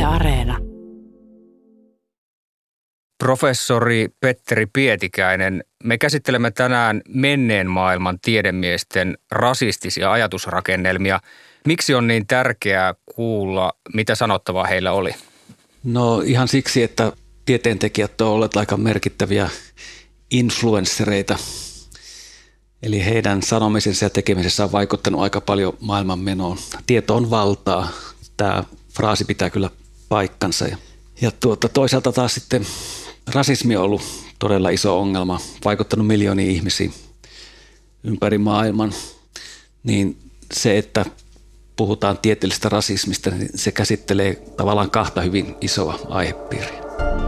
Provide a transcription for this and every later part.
Areena. Professori Petteri Pietikäinen, me käsittelemme tänään menneen maailman tiedemiesten rasistisia ajatusrakennelmia. Miksi on niin tärkeää kuulla, mitä sanottavaa heillä oli? No ihan siksi, että tieteentekijät ovat olleet aika merkittäviä influenssereita. Eli heidän sanomisensa ja tekemisessä on vaikuttanut aika paljon maailmanmenoon. Tieto on valtaa. Tämä fraasi pitää kyllä paikkansa. Ja toisaalta taas sitten rasismi on ollut todella iso ongelma, vaikuttanut miljooniin ihmisiin ympäri maailman. Niin se, että puhutaan tieteellisestä rasismista, niin se käsittelee tavallaan kahta hyvin isoa aihepiiriä.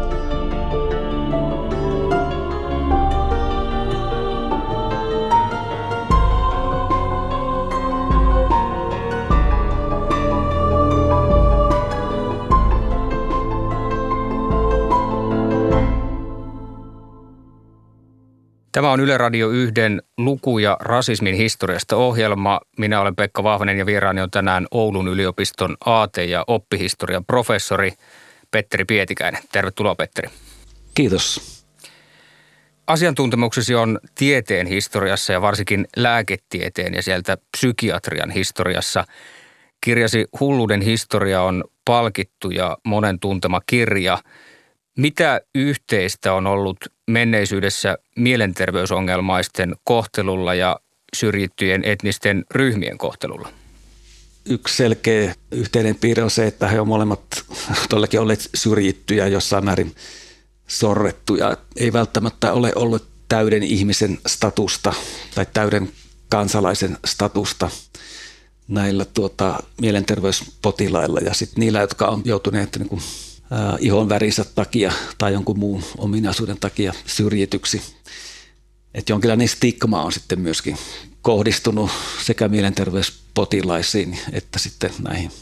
Tämä on Yle Radio 1 luku- ja rasismin historiasta -ohjelma. Minä olen Pekka Vahvanen ja vieraani on tänään Oulun yliopiston aate- ja oppihistorian professori Petteri Pietikäinen. Tervetuloa, Petteri. Kiitos. Asiantuntemuksesi on tieteen historiassa ja varsinkin lääketieteen ja sieltä psykiatrian historiassa. Kirjasi Hulluuden historia on palkittu ja monen tuntema kirja. Mitä yhteistä on ollut menneisyydessä mielenterveysongelmaisten kohtelulla ja syrjittyjen etnisten ryhmien kohtelulla? Yksi selkeä yhteinen piirre on se, että he ovat molemmat todellakin olleet syrjittyjä, jossain määrin sorrettuja. Ei välttämättä ole ollut täyden ihmisen statusta tai täyden kansalaisen statusta näillä mielenterveyspotilailla ja sitten niillä, jotka on joutuneet ihon värinsä takia tai jonkun muun ominaisuuden takia syrjityksi. Että jonkinlainen stigma on sitten myöskin kohdistunut sekä mielenterveyspotilaisiin että sitten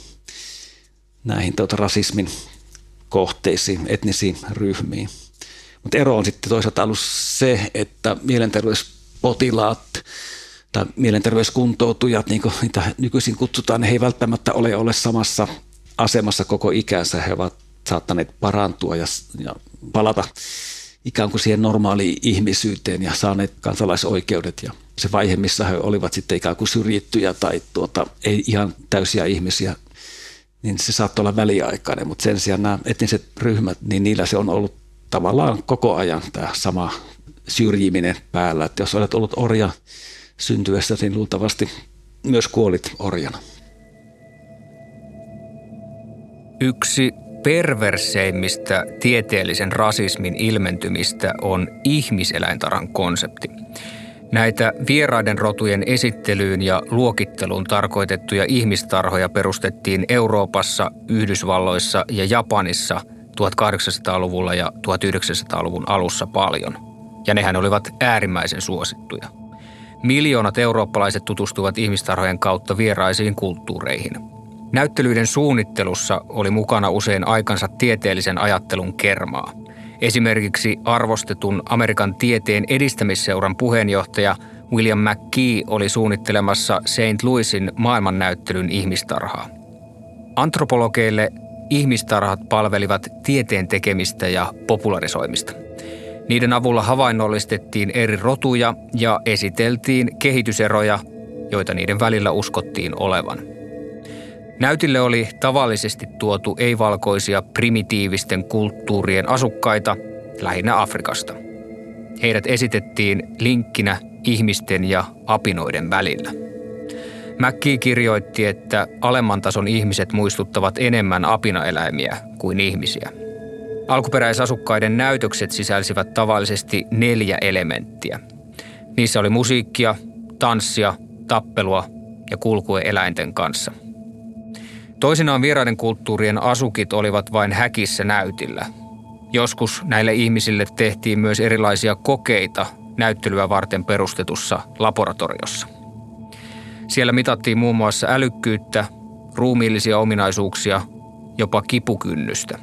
näihin rasismin kohteisiin, etnisiin ryhmiin. Mutta ero on sitten toisaalta ollut se, että mielenterveyspotilaat tai mielenterveyskuntoutujat, niin kuin niitä nykyisin kutsutaan, he ei välttämättä ole samassa asemassa koko ikänsä. He ovat saattaneet parantua ja palata ikään kuin siihen normaaliin ihmisyyteen ja saaneet kansalaisoikeudet. Ja se vaihe, missä he olivat sitten ikään kuin syrjittyjä tai ei ihan täysiä ihmisiä, niin se saattoi olla väliaikainen. Mutta sen sijaan nämä etniset ryhmät, niin niillä se on ollut tavallaan koko ajan tämä sama syrjiminen päällä. Että jos olet ollut orja syntyessä, niin luultavasti myös kuolit orjana. Yksi perverseimmistä tieteellisen rasismin ilmentymistä on ihmiseläintarhan konsepti. Näitä vieraiden rotujen esittelyyn ja luokitteluun tarkoitettuja ihmistarhoja perustettiin Euroopassa, Yhdysvalloissa ja Japanissa 1800-luvulla ja 1900-luvun alussa paljon. Ja nehän olivat äärimmäisen suosittuja. Miljoonat eurooppalaiset tutustuvat ihmistarhojen kautta vieraisiin kulttuureihin. Näyttelyiden suunnittelussa oli mukana usein aikansa tieteellisen ajattelun kermaa. Esimerkiksi arvostetun Amerikan tieteen edistämisseuran puheenjohtaja William McKee oli suunnittelemassa St. Louisin maailmannäyttelyn ihmistarhaa. Antropologeille ihmistarhat palvelivat tieteen tekemistä ja popularisoimista. Niiden avulla havainnollistettiin eri rotuja ja esiteltiin kehityseroja, joita niiden välillä uskottiin olevan. Näytille oli tavallisesti tuotu ei-valkoisia primitiivisten kulttuurien asukkaita, lähinnä Afrikasta. Heidät esitettiin linkkinä ihmisten ja apinoiden välillä. McKee kirjoitti, että alemman tason ihmiset muistuttavat enemmän apinaeläimiä kuin ihmisiä. Alkuperäisasukkaiden näytökset sisälsivät tavallisesti 4 elementtiä. Niissä oli musiikkia, tanssia, tappelua ja kulkue eläinten kanssa. Toisinaan vieraiden kulttuurien asukit olivat vain häkissä näytillä. Joskus näille ihmisille tehtiin myös erilaisia kokeita näyttelyä varten perustetussa laboratoriossa. Siellä mitattiin muun muassa älykkyyttä, ruumiillisia ominaisuuksia, jopa kipukynnystä.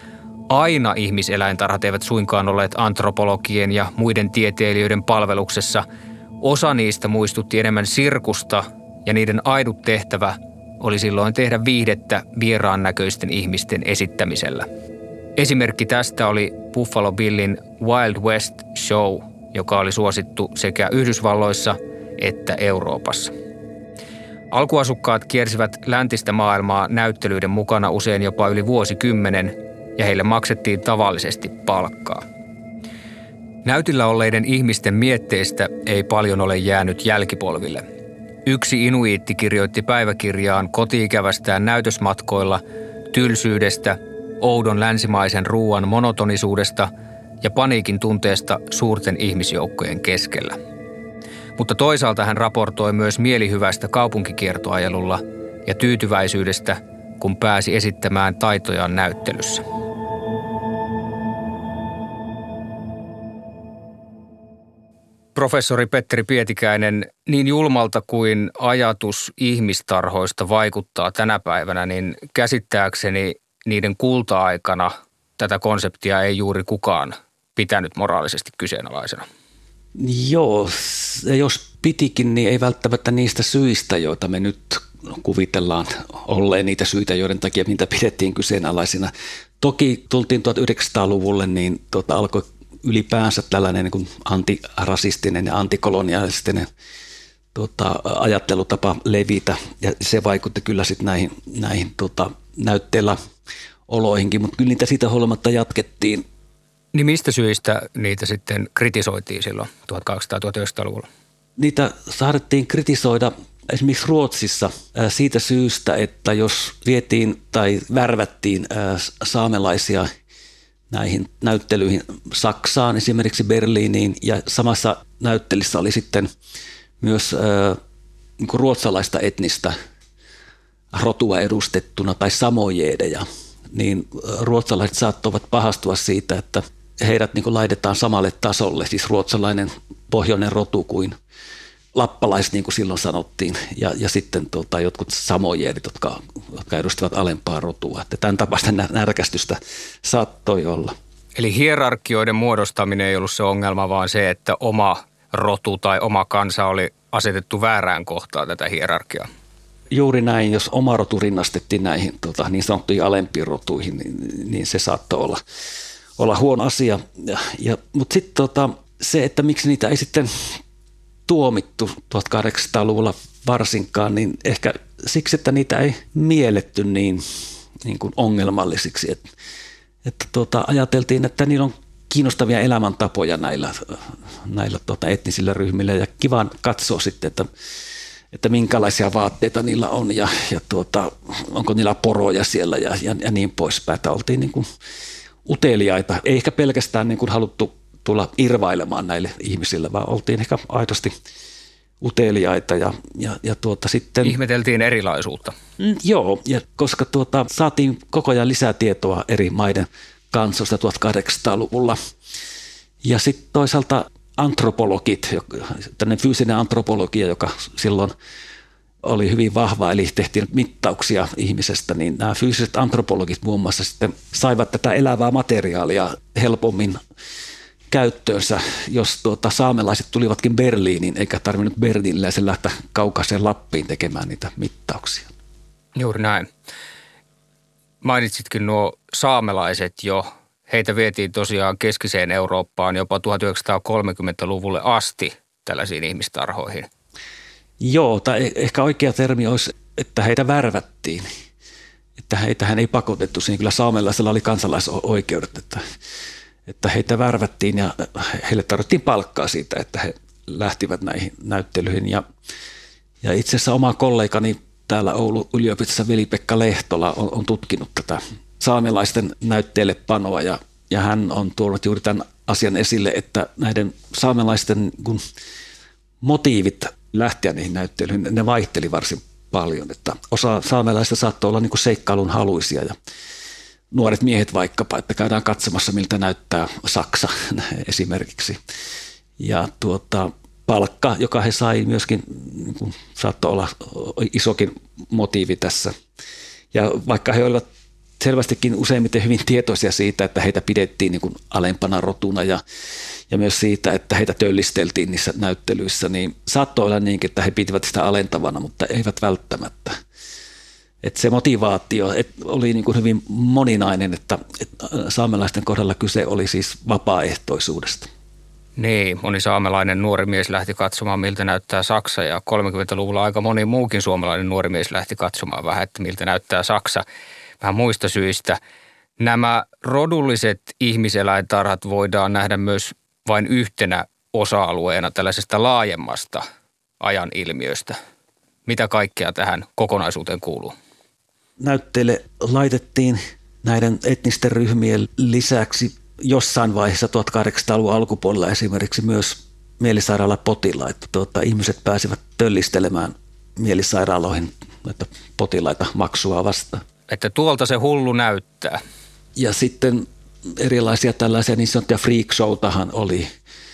Aina ihmiseläintarhat eivät suinkaan olleet antropologien ja muiden tieteilijöiden palveluksessa. Osa niistä muistutti enemmän sirkusta ja niiden ainut tehtävä oli silloin tehdä viihdettä vieraan näköisten ihmisten esittämisellä. Esimerkki tästä oli Buffalo Billin Wild West Show, joka oli suosittu sekä Yhdysvalloissa että Euroopassa. Alkuasukkaat kiersivät läntistä maailmaa näyttelyiden mukana usein jopa yli vuosikymmenen, ja heille maksettiin tavallisesti palkkaa. Näytillä olleiden ihmisten mietteistä ei paljon ole jäänyt jälkipolville. Yksi inuiitti kirjoitti päiväkirjaan koti-ikävästään näytösmatkoilla tylsyydestä, oudon länsimaisen ruuan monotonisuudesta ja paniikin tunteesta suurten ihmisjoukkojen keskellä. Mutta toisaalta hän raportoi myös mielihyvästä kaupunkikiertoajelulla ja tyytyväisyydestä, kun pääsi esittämään taitojaan näyttelyssä. Professori Petteri Pietikäinen, niin julmalta kuin ajatus ihmistarhoista vaikuttaa tänä päivänä, niin käsittääkseni niiden kulta-aikana tätä konseptia ei juuri kukaan pitänyt moraalisesti kyseenalaisena. Joo, jos pitikin, niin ei välttämättä niistä syistä, joita me nyt kuvitellaan olleen niitä syitä, joiden takia niitä pidettiin kyseenalaisina. Toki tultiin 1900-luvulle, niin alkoi ylipäänsä tällainen niin kuin antirasistinen ja antikolonialistinen ajattelutapa levitä, ja se vaikutti kyllä sitten näihin näytteillä oloihinkin, mutta kyllä niitä siitä huolimatta jatkettiin. Niin mistä syistä niitä sitten kritisoitiin silloin 1800-1900-luvulla? Niitä saatettiin kritisoida esimerkiksi Ruotsissa siitä syystä, että jos vietiin tai värvättiin saamelaisia näihin näyttelyihin Saksaan, esimerkiksi Berliiniin, ja samassa näyttelyssä oli sitten myös niin kuin ruotsalaista etnistä rotua edustettuna tai samojeedeja, niin ruotsalaiset saattoivat pahastua siitä, että heidät niin kuin laitetaan samalle tasolle, siis ruotsalainen pohjoinen rotu kuin lappalaiset, niin kuin silloin sanottiin, ja sitten jotkut samojeedit, jotka edustivat alempaa rotua. Että tämän tapaista närkästystä saattoi olla. Eli hierarkioiden muodostaminen ei ollut se ongelma, vaan se, että oma rotu tai oma kansa oli asetettu väärään kohtaan tätä hierarkiaa. Juuri näin, jos oma rotu rinnastettiin näihin niin sanottuihin alempiin rotuihin, niin se saattoi olla huono asia. Mutta sitten se, että miksi niitä ei sitten tuomittu 1800-luvulla varsinkaan, niin ehkä siksi, että niitä ei mielletty niin kuin ongelmallisiksi. Että ajateltiin, että niillä on kiinnostavia elämäntapoja näillä etnisillä ryhmillä, ja kiva katsoa sitten, että minkälaisia vaatteita niillä on ja onko niillä poroja siellä ja niin poispäin. Että oltiin niin kuin uteliaita, ei ehkä pelkästään niin kuin haluttu tulla irvailemaan näille ihmisille, vaan oltiin ehkä aidosti uteliaita ja sitten ihmeteltiin erilaisuutta. Joo, ja koska saatiin koko ajan lisää tietoa eri maiden kansoista 1800-luvulla. Ja sitten toisaalta antropologit, tämmöinen fyysinen antropologia, joka silloin oli hyvin vahva, eli tehtiin mittauksia ihmisestä, niin nämä fyysiset antropologit muun muassa sitten saivat tätä elävää materiaalia helpommin käyttöönsä, jos saamelaiset tulivatkin Berliiniin, eikä tarvinnut berliiniläisen lähteä kaukaiseen Lappiin tekemään niitä mittauksia. Juuri näin. Mainitsitkin nuo saamelaiset jo. Heitä vietiin tosiaan keskiseen Eurooppaan jopa 1930-luvulle asti tällaisiin ihmistarhoihin. Joo, tai ehkä oikea termi olisi, että heitä värvättiin. Että heitähän ei pakotettu. Siinä kyllä saamelaisilla oli kansalaisoikeudet, että heitä värvättiin ja heille tarvittiin palkkaa siitä, että he lähtivät näihin näyttelyihin. Ja itse asiassa oma kollegani täällä Oulun yliopistossa Veli-Pekka Lehtola on tutkinut tätä saamelaisten näytteellepanoa ja hän on tuonut juuri tämän asian esille, että näiden saamelaisten motiivit lähteä niihin näyttelyihin, ne vaihteli varsin paljon, että osa saamelaista saattoi olla niin kuin seikkailun haluisia ja nuoret miehet vaikkapa, että käydään katsomassa miltä näyttää Saksa esimerkiksi ja palkka, joka he sai myöskin, niin kuin saattoi olla isokin motiivi tässä. Ja vaikka he olivat selvästikin useimmiten hyvin tietoisia siitä, että heitä pidettiin niin kuin alempana rotuna ja myös siitä, että heitä töllisteltiin niissä näyttelyissä, niin saattoi olla niinkin, että he pitivät sitä alentavana, mutta eivät välttämättä. Että se motivaatio oli niin kuin hyvin moninainen, että saamelaisten kohdalla kyse oli siis vapaaehtoisuudesta. Niin, moni saamelainen nuori mies lähti katsomaan, miltä näyttää Saksa, ja 30-luvulla aika moni muukin suomalainen nuori mies lähti katsomaan vähän, että miltä näyttää Saksa, vähän muista syistä. Nämä rodulliset ihmiseläintarhat voidaan nähdä myös vain yhtenä osa-alueena tällaisesta laajemmasta ajan ilmiöstä. Mitä kaikkea tähän kokonaisuuteen kuuluu? Näytteille laitettiin näiden etnisten ryhmien lisäksi jossain vaiheessa 1800-luvun alkupuolella esimerkiksi myös mielisairaalapotilaita. Ihmiset pääsivät töllistelemään mielisairaaloihin potilaita maksua vastaan. Että tuolta se hullu näyttää. Ja sitten erilaisia tällaisia niin sanottuja freak showtahan oli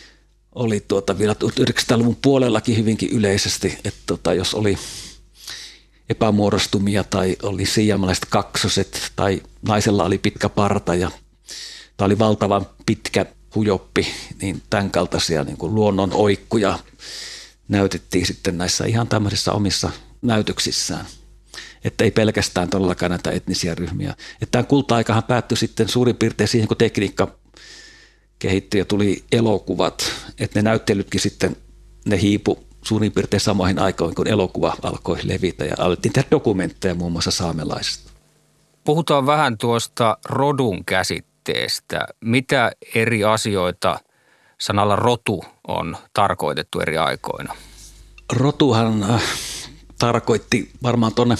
vielä 1900-luvun puolellakin hyvinkin yleisesti, että jos oli epämuodostumia tai oli siiamalaiset kaksoset tai naisella oli pitkä parta tai oli valtavan pitkä hujoppi, niin tämän kaltaisia niin kuin luonnon oikkuja näytettiin sitten näissä ihan tämmöisissä omissa näytöksissään. Että ei pelkästään todellakaan näitä etnisiä ryhmiä. Että tämä kulta-aikahan päättyi sitten suurin piirtein siihen, kun tekniikka kehittyi ja tuli elokuvat. Että ne näyttelytkin sitten, ne hiipu suurin piirtein samoihin aikoihin, kun elokuva alkoi levitä ja alettiin tehdä dokumentteja muun muassa saamelaisista. Puhutaan vähän tuosta rodun käsitteestä. Mitä eri asioita sanalla rotu on tarkoitettu eri aikoina? Rotuhan tarkoitti varmaan tuonne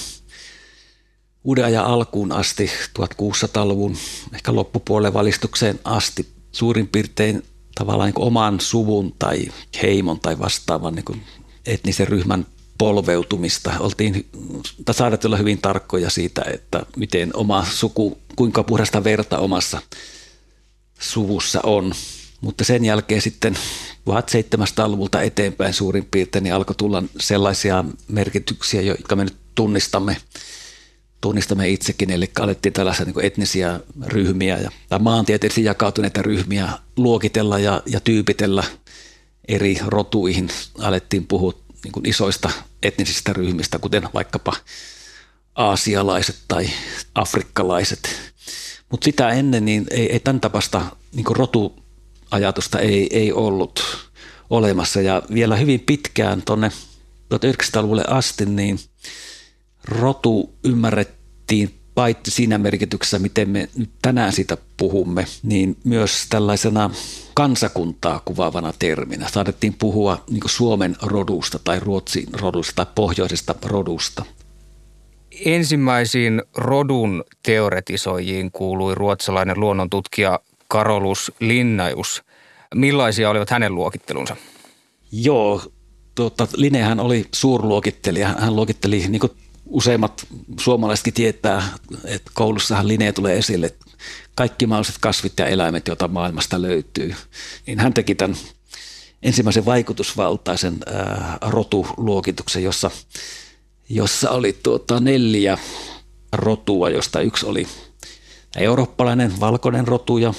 uuden ajan alkuun asti, 1600-luvun ehkä loppupuolen valistukseen asti, suurin piirtein tavallaan niin kuin oman suvun tai heimon tai vastaavan niin kuin etnisen ryhmän polveutumista. Saadat olla hyvin tarkkoja siitä, että miten oma suku, kuinka puhdasta verta omassa suvussa on. Mutta sen jälkeen sitten 1700-luvulta eteenpäin suurin piirtein niin alkoi tulla sellaisia merkityksiä, jotka me nyt tunnistamme itsekin, eli alettiin tällaisia niin kuin etnisiä ryhmiä tai maantieteellisesti jakautuneita ryhmiä luokitella ja tyypitellä eri rotuihin. Alettiin puhua niin kuin isoista etnisistä ryhmistä, kuten vaikkapa aasialaiset tai afrikkalaiset. Mutta sitä ennen niin ei tämän tapaista niin kuin rotuajatusta ei ollut olemassa. Ja vielä hyvin pitkään tuonne 1900-luvulle asti niin rotu ymmärrettiin paitsi siinä merkityksessä, miten me nyt tänään siitä puhumme, niin myös tällaisena kansakuntaa kuvaavana terminä. Saadettiin puhua niin kuin Suomen rodusta tai Ruotsin rodusta tai pohjoisesta rodusta. Ensimmäisiin rodun teoretisoijiin kuului ruotsalainen luonnontutkija Carolus Linnaeus. Millaisia olivat hänen luokittelunsa? Joo, Linnehän oli suurluokittelija. Hän luokitteli, niin kuin useimmat suomalaisetkin tietää, että koulussahan Linne tulee esille, kaikki mahdolliset kasvit ja eläimet, joita maailmasta löytyy. Niin hän teki tämän ensimmäisen vaikutusvaltaisen rotuluokituksen, jossa oli 4 rotua, josta yksi oli eurooppalainen valkoinen rotu ja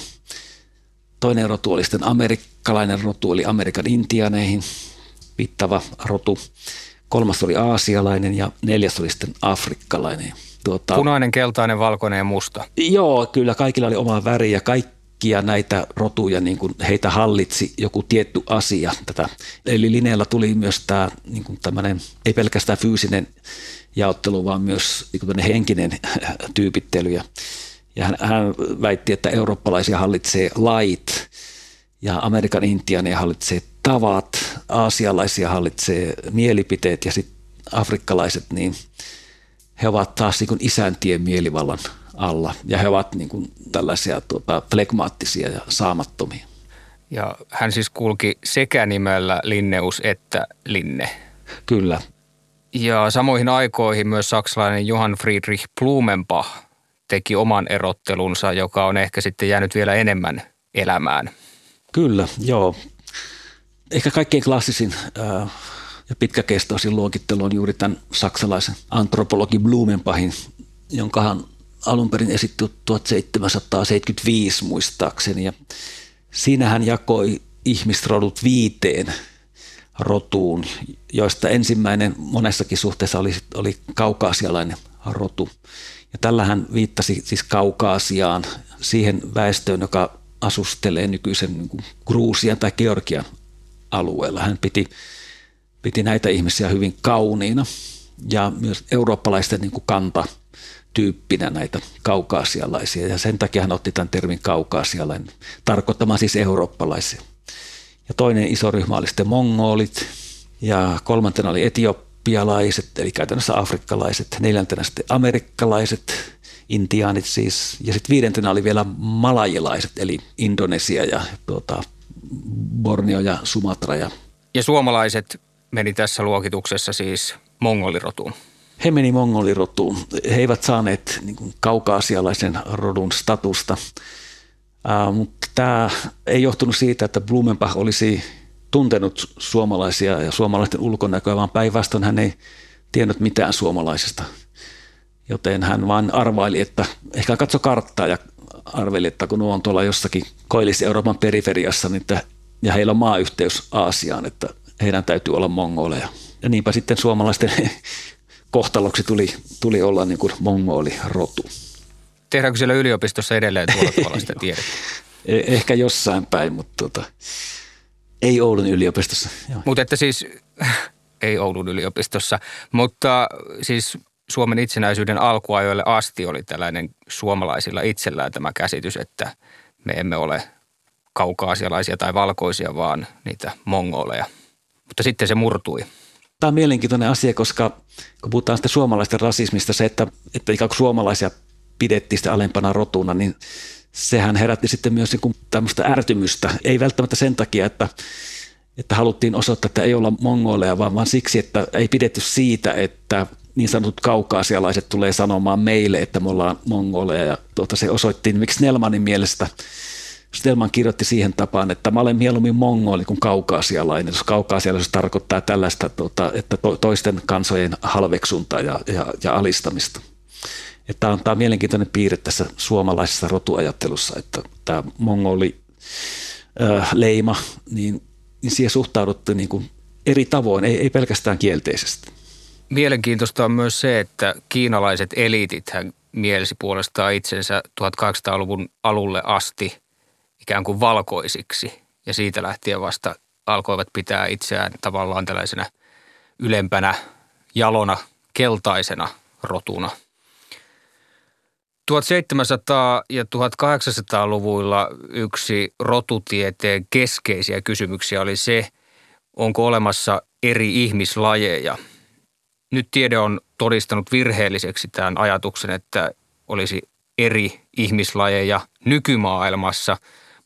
toinen rotu oli sitten amerikkalainen rotu, eli Amerikan intianeihin viittava rotu. 3. oli aasialainen ja 4. oli sitten afrikkalainen. Punainen, keltainen, valkoinen ja musta. Joo, kyllä kaikilla oli oma väri ja kaikkia näitä rotuja, niin kuin heitä hallitsi joku tietty asia. Eli Linneellä tuli myös tämä niin kuin tämmöinen, ei pelkästään fyysinen jaottelu, vaan myös niin kuin henkinen tyypittely. Ja hän väitti, että eurooppalaisia hallitsee lait ja Amerikan intiaaneja hallitsee tavat, aasialaisia hallitsee mielipiteet ja sitten afrikkalaiset, niin he ovat taas niin kuin isäntien mielivallan alla ja he ovat niin kuin tällaisia flegmaattisia ja saamattomia. Ja hän siis kulki sekä nimellä Linneus että Linne. Kyllä. Ja samoihin aikoihin myös saksalainen Johann Friedrich Blumenbach teki oman erottelunsa, joka on ehkä sitten jäänyt vielä enemmän elämään. Kyllä, joo. Ehkä kaikkein klassisin ja pitkäkestoisin luokittelu on juuri tämän saksalaisen antropologi Blumenbachin, jonka hän alun perin esitti 1775 muistaakseni. Ja siinä hän jakoi ihmisrodut 5 rotuun, joista ensimmäinen monessakin suhteessa oli kaukaasialainen rotu. Ja tällä hän viittasi siis Kaukaasiaan, siihen väestöön, joka asustelee nykyisen niin kuin Gruusian tai Georgian alueella. Hän piti näitä ihmisiä hyvin kauniina ja myös eurooppalaisten niin kuin kantatyyppinä näitä kaukaasialaisia. Ja sen takia hän otti tämän termin kaukaasialainen, tarkoittamaan siis eurooppalaisia. Ja toinen iso ryhmä oli sitten mongolit ja kolmantena oli etiopialaiset, eli käytännössä afrikkalaiset, neljäntenä sitten amerikkalaiset, intiaanit siis, ja sitten viidentenä oli vielä malajilaiset, eli Indonesia ja Borneo ja Sumatra. Ja suomalaiset meni tässä luokituksessa siis mongolirotuun. He meni mongolirotuun. He eivät saaneet niin kuin kaukaasialaisen rodun statusta, mutta tämä ei johtunut siitä, että Blumenbach olisi tuntenut suomalaisia ja suomalaisten ulkonäköä, vaan päinvastoin hän ei tiennyt mitään suomalaisista. Joten hän vain arvaili, että ehkä katsoi karttaa ja arveli, että kun nuo on tuolla jossakin Koillis-Euroopan periferiassa, niin ja heillä on maayhteys Aasiaan, että heidän täytyy olla mongoleja. Ja niinpä sitten suomalaisten kohtaloksi tuli olla niin kuin mongolirotu. Tehdäänkö siellä yliopistossa edelleen tuolla tavalla sitä tiedettä? Ehkä jossain päin, mutta ei Oulun yliopistossa. Mutta että siis, ei Oulun yliopistossa, mutta siis Suomen itsenäisyyden alkuajoille asti oli tällainen suomalaisilla itsellään tämä käsitys, että me emme ole kaukaasialaisia tai valkoisia, vaan niitä mongoleja. Mutta sitten se murtui. Tämä on mielenkiintoinen asia, koska kun puhutaan sitten suomalaisten rasismista, se, että ikään kuin suomalaisia pidettiin sitä alempana rotuna, niin sehän herätti sitten myös niin tämmöistä ärtymystä. Ei välttämättä sen takia, että haluttiin osoittaa, että ei olla mongoleja, vaan siksi, että ei pidetty siitä, että niin sanotut kaukaasialaiset tulee sanomaan meille, että me ollaan mongoleja. Ja se osoittiin, miksi Snellmanin mielestä. Snellman kirjoitti siihen tapaan, että mä olen mieluummin mongoli kuin kaukaasialainen. Jos kaukaasialaisuus tarkoittaa tällaista, että toisten kansojen halveksuntaa ja alistamista. Tämä on mielenkiintoinen piirre tässä suomalaisessa rotuajattelussa, että tämä mongoli leima, niin siihen suhtauduttiin niin kuin eri tavoin, ei pelkästään kielteisesti. Mielenkiintoista on myös se, että kiinalaiset eliitit hän mielsi puolestaan itsensä 1800-luvun alulle asti ikään kuin valkoisiksi ja siitä lähtien vasta alkoivat pitää itseään tavallaan tällaisena ylempänä, jalona, keltaisena rotuna. 1700- ja 1800-luvuilla yksi rotutieteen keskeisiä kysymyksiä oli se, onko olemassa eri ihmislajeja. Nyt tiede on todistanut virheelliseksi tämän ajatuksen, että olisi eri ihmislajeja nykymaailmassa,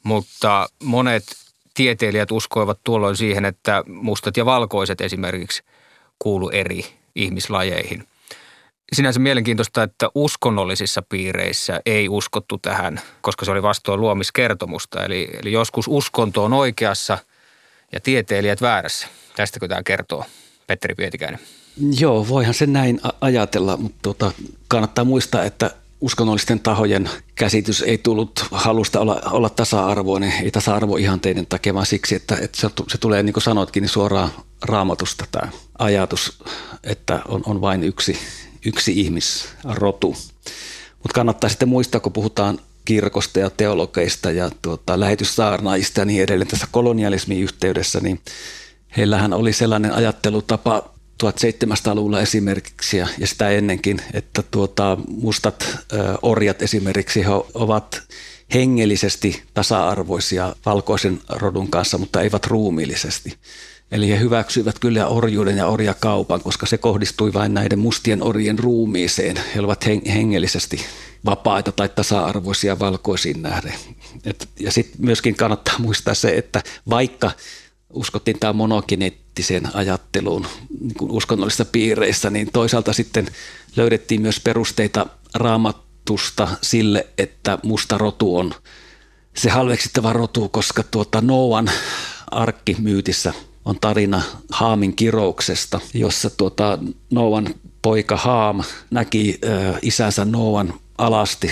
mutta monet tieteilijät uskoivat tuolloin siihen, että mustat ja valkoiset esimerkiksi kuulu eri ihmislajeihin. Sinänsä mielenkiintoista, että uskonnollisissa piireissä ei uskottu tähän, koska se oli vastoin luomiskertomusta. Eli joskus uskonto on oikeassa ja tieteilijät väärässä. Tästäkö tämä kertoo, Petteri Pietikäinen? Joo, voihan se näin ajatella, mutta kannattaa muistaa, että uskonnollisten tahojen käsitys ei tullut halusta olla tasa-arvoinen, ei tasa-arvoihanteiden takia, vaan siksi, että se tulee, niin kuin sanoitkin, niin suoraan Raamatusta tämä ajatus, että on vain yksi ihmisrotu. Mutta kannattaa sitten muistaa, kun puhutaan kirkosta ja teologeista ja lähetyssaarnaajista ja niin edelleen tässä kolonialismin yhteydessä, niin heillähän oli sellainen ajattelutapa 1700-luvulla esimerkiksi ja sitä ennenkin, että mustat orjat esimerkiksi he ovat hengellisesti tasa-arvoisia valkoisen rodun kanssa, mutta eivät ruumiillisesti. Eli he hyväksyivät kyllä orjuuden ja orjakaupan, koska se kohdistui vain näiden mustien orjien ruumiiseen. He olivat hengellisesti vapaita tai tasa-arvoisia valkoisiin nähden. Ja sitten myöskin kannattaa muistaa se, että vaikka uskottiin tämä monogeneettiseen ajatteluun niin kuin uskonnollisissa piireissä, niin toisaalta sitten löydettiin myös perusteita Raamatusta sille, että musta rotu on se halveksittava rotu, koska Nooan arkkimyytissä on tarina Haamin kirouksesta, jossa Nooan poika Haam näki isänsä Nooan alasti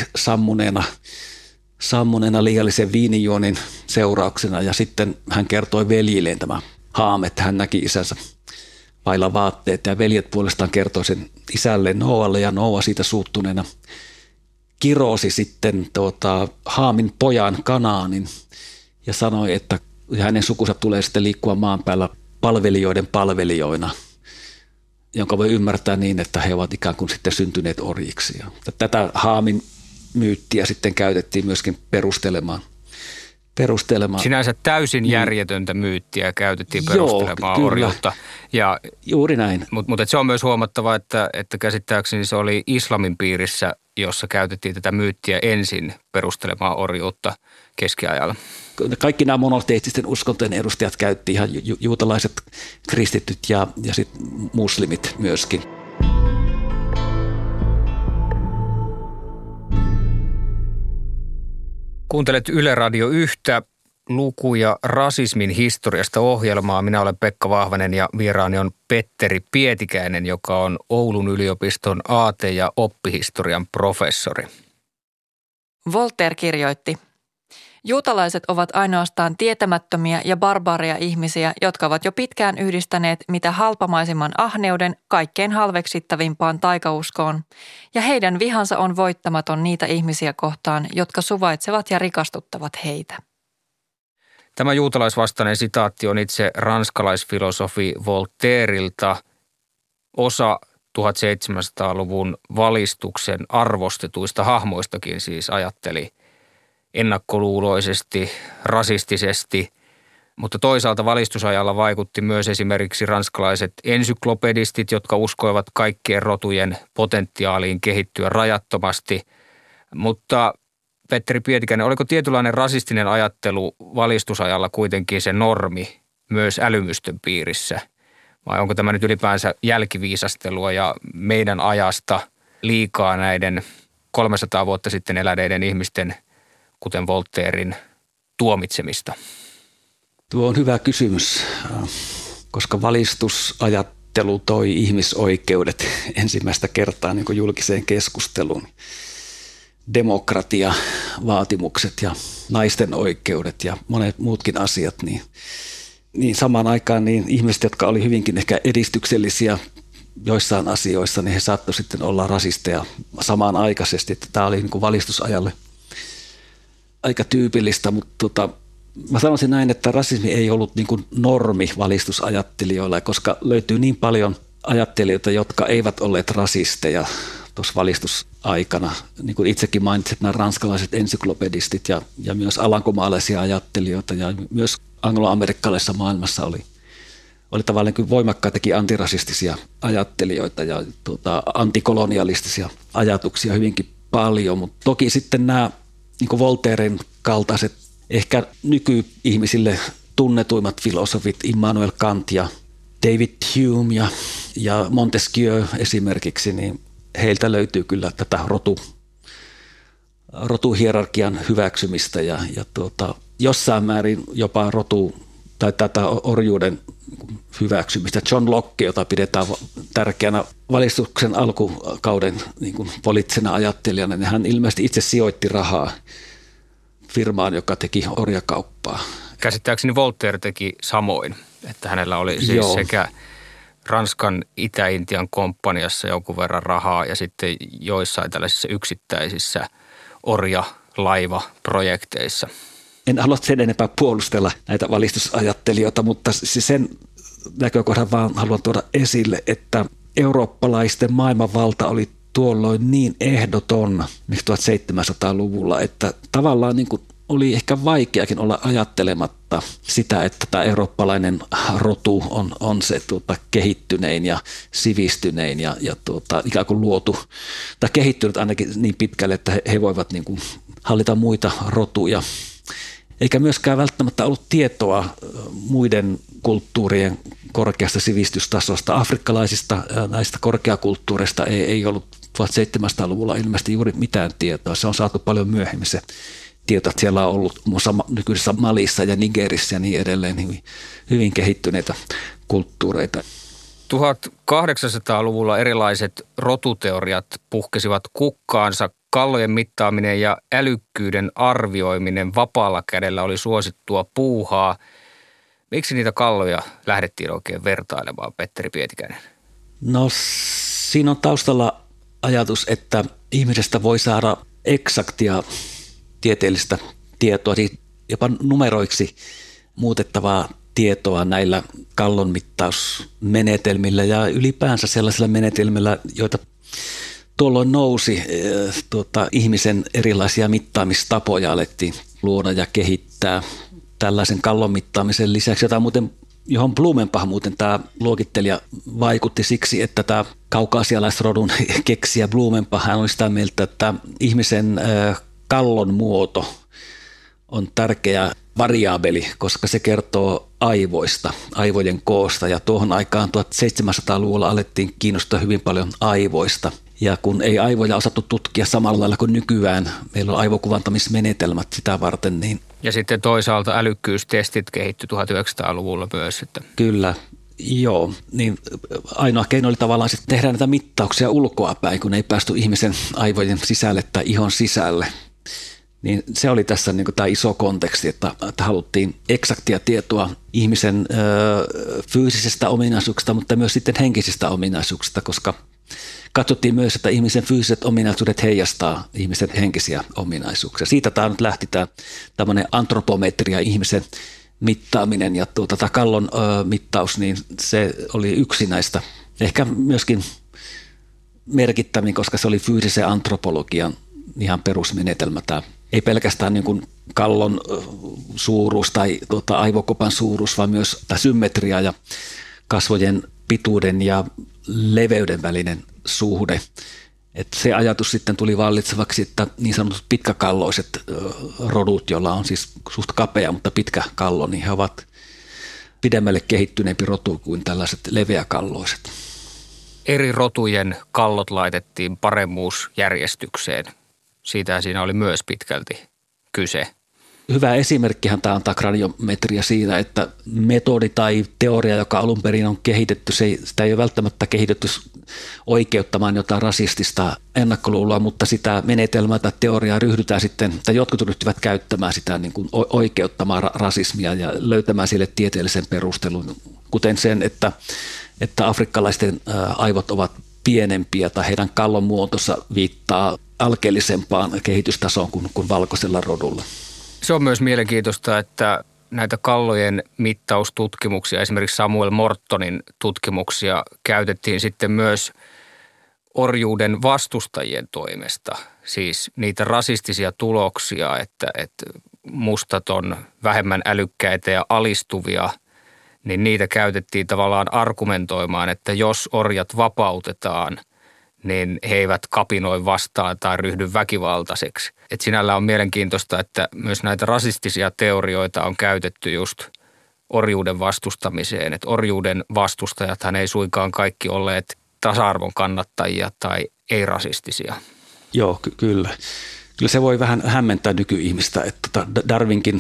sammuneena liiallisen viinijuonin seurauksena ja sitten hän kertoi veljilleen tämä Haam, että hän näki isänsä pailavaatteet ja veljet puolestaan kertoi sen isälle Nooalle ja Nooa siitä suuttuneena kirosi sitten Haamin pojan Kanaanin ja sanoi, että hänen sukunsa tulee sitten liikkua maan päällä palvelijoiden palvelijoina, jonka voi ymmärtää niin, että he ovat ikään kuin sitten syntyneet orjiksi. Ja tätä Haamin myyttiä sitten käytettiin myöskin perustelemaan. Sinänsä täysin järjetöntä myyttiä käytettiin perustelemaan orjuutta. Ja, juuri näin. Mutta se on myös huomattava, että käsittääkseni se oli islamin piirissä, jossa käytettiin tätä myyttiä ensin perustelemaan orjuutta keskiajalla. Kaikki nämä monoteististen uskontojen edustajat käytti ihan juutalaiset, kristityt ja sitten muslimit myöskin. Kuuntelet Yle Radio 1 lukuja rasismin historiasta -ohjelmaa. Minä olen Pekka Vahvanen ja vieraani on Petteri Pietikäinen, joka on Oulun yliopiston aate- ja oppihistorian professori. Voltaire kirjoitti: juutalaiset ovat ainoastaan tietämättömiä ja barbaareja ihmisiä, jotka ovat jo pitkään yhdistäneet mitä halpamaisimman ahneuden kaikkein halveksittavimpaan taikauskoon, ja heidän vihansa on voittamaton niitä ihmisiä kohtaan, jotka suvaitsevat ja rikastuttavat heitä. Tämä juutalaisvastainen sitaatti on itse ranskalaisfilosofi Voltaireilta, osa 1700-luvun valistuksen arvostetuista hahmoistakin siis ajatteli ennakkoluuloisesti, rasistisesti, mutta toisaalta valistusajalla vaikutti myös esimerkiksi ranskalaiset ensyklopedistit, jotka uskoivat kaikkien rotujen potentiaaliin kehittyä rajattomasti. Mutta Petteri Pietikäinen, oliko tietynlainen rasistinen ajattelu valistusajalla kuitenkin se normi myös älymystön piirissä? Vai onko tämä nyt ylipäänsä jälkiviisastelua ja meidän ajasta liikaa näiden 300 vuotta sitten eläneiden ihmisten, kuten Voltairen, tuomitsemista? Tuo on hyvä kysymys, koska valistusajattelu toi ihmisoikeudet ensimmäistä kertaa niin kuin julkiseen keskusteluun. Demokratia-vaatimukset ja naisten oikeudet ja monet muutkin asiat, niin samaan aikaan niin ihmiset, jotka oli hyvinkin ehkä edistyksellisiä joissain asioissa, niin he saattoivat sitten olla rasisteja samanaikaisesti. Että tämä oli niin kuin valistusajalle aika tyypillistä, mutta mä sanoisin näin, että rasismi ei ollut niin kuin normi valistusajattelijoilla, koska löytyy niin paljon ajattelijoita, jotka eivät olleet rasisteja tuossa valistusaikana. Niin kuin itsekin mainitsit, nämä ranskalaiset ensyklopedistit ja myös alankomaalaisia ajattelijoita ja myös angloamerikkalaisessa maailmassa oli tavallaan kuin voimakkaitakin antirasistisia ajattelijoita ja antikolonialistisia ajatuksia hyvinkin paljon, mutta toki sitten nämä niin kuin Voltairen kaltaiset ehkä nykyihmisille tunnetuimmat filosofit Immanuel Kant ja David Hume ja Montesquieu esimerkiksi, niin heiltä löytyy kyllä tätä rotuhierarkian hyväksymistä ja jossain määrin jopa tai tätä orjuuden hyväksymistä. John Locke, jota pidetään tärkeänä valistuksen alkukauden niin kuin poliittisena ajattelijana, niin hän ilmeisesti itse sijoitti rahaa firmaan, joka teki orjakauppaa. Käsittääkseni Voltaire teki samoin, että hänellä oli siis sekä Ranskan Itä-Intian komppaniassa jonkun verran rahaa ja sitten joissain tällaisissa yksittäisissä orjalaivaprojekteissa. En halua sen enempää puolustella näitä valistusajattelijoita, mutta sen näkökohdan vaan haluan tuoda esille, että eurooppalaisten maailmanvalta oli tuolloin niin ehdoton 1700-luvulla, että tavallaan niin kuin oli ehkä vaikeakin olla ajattelematta sitä, että tämä eurooppalainen rotu on se kehittynein ja sivistynein ja ikään kuin luotu tai kehittynyt ainakin niin pitkälle, että he voivat niin kuin hallita muita rotuja. Eikä myöskään välttämättä ollut tietoa muiden kulttuurien korkeasta sivistystasosta. Afrikkalaisista näistä korkeakulttuureista ei ollut 1700-luvulla ilmeisesti juuri mitään tietoa. Se on saatu paljon myöhemmin se tieto, että siellä on ollut muun muassa nykyisessä Malissa ja Nigerissä ja niin edelleen hyvin kehittyneitä kulttuureita. 1800-luvulla erilaiset rotuteoriat puhkesivat kukkaansa. Kallojen mittaaminen ja älykkyyden arvioiminen vapaalla kädellä oli suosittua puuhaa. Miksi niitä kalloja lähdettiin oikein vertailemaan, Petteri Pietikäinen? No siinä on taustalla ajatus, että ihmisestä voi saada eksaktia tieteellistä tietoa, jopa numeroiksi muutettavaa tietoa näillä kallonmittausmenetelmillä ja ylipäänsä sellaisilla menetelmillä, joita tuolloin nousi. Ihmisen erilaisia mittaamistapoja alettiin luoda ja kehittää tällaisen kallon mittaamisen lisäksi, johon Blumenbach muuten tämä luokittelija vaikutti siksi, että tämä kaukaasialaisrodun keksijä Blumenbach hän oli sitä mieltä, että ihmisen kallon muoto on tärkeä variaabeli, koska se kertoo aivoista, aivojen koosta ja tuohon aikaan 1700-luvulla alettiin kiinnostaa hyvin paljon aivoista. Ja kun ei aivoja osattu tutkia samalla lailla kuin nykyään, meillä on aivokuvantamismenetelmät sitä varten. Niin ja sitten toisaalta älykkyystestit kehittyi 1900-luvulla myös. Että. Kyllä, joo. Niin ainoa keino oli tavallaan sitten tehdä näitä mittauksia ulkoapäin, kun ei päästy ihmisen aivojen sisälle tai ihon sisälle. Niin se oli tässä niin kuin tämä iso konteksti, että haluttiin eksaktia tietoa ihmisen fyysisistä ominaisuuksista, mutta myös sitten henkisistä ominaisuuksista, koska katsottiin myös, että ihmisen fyysiset ominaisuudet heijastaa ihmisen henkisiä ominaisuuksia. Siitä tämä nyt lähti tämä tämmöinen antropometria, ihmisen mittaaminen ja tämä kallon mittaus, niin se oli yksi näistä ehkä myöskin merkittävin, koska se oli fyysisen antropologian ihan perusmenetelmä. Tämä ei pelkästään niin kuin kallon suuruus tai aivokopan suuruus, vaan myös tämä symmetria ja kasvojen pituuden ja leveyden välinen suhde. Että se ajatus sitten tuli vallitsevaksi, että niin sanotut pitkäkalloiset rodut, joilla on siis suht kapea, mutta pitkä kallo, niin he ovat pidemmälle kehittyneempi rotu kuin tällaiset leveäkalloiset. Eri rotujen kallot laitettiin paremmuusjärjestykseen. Siitä siinä oli myös pitkälti kyse. Hyvä esimerkkihän tämä antaa kraniometria siitä, että metodi tai teoria, joka alun perin on kehitetty, sitä ei ole välttämättä kehitetty oikeuttamaan jotain rasistista ennakkoluuloa, mutta sitä menetelmää tai teoriaa ryhdytään sitten, tai jotkut ryhtyvät käyttämään sitä niin kuin oikeuttamaan rasismia ja löytämään sille tieteellisen perustelun, kuten sen, että afrikkalaisten aivot ovat pienempiä tai heidän kallon muotonsa viittaa alkeellisempaan kehitystasoon kuin valkoisella rodulla. Se on myös mielenkiintoista, että näitä kallojen mittaustutkimuksia, esimerkiksi Samuel Mortonin tutkimuksia, käytettiin sitten myös orjuuden vastustajien toimesta. Siis niitä rasistisia tuloksia, että mustat on vähemmän älykkäitä ja alistuvia, niin niitä käytettiin tavallaan argumentoimaan, että jos orjat vapautetaan, niin he eivät kapinoi vastaan tai ryhdy väkivaltaiseksi. Et sinällään on mielenkiintoista, että myös näitä rasistisia teorioita on käytetty just orjuuden vastustamiseen. Et orjuuden vastustajathan ei suinkaan kaikki olleet tasa-arvon kannattajia tai ei-rasistisia. Joo, kyllä. Kyllä se voi vähän hämmentää nykyihmistä, että Darwinkin,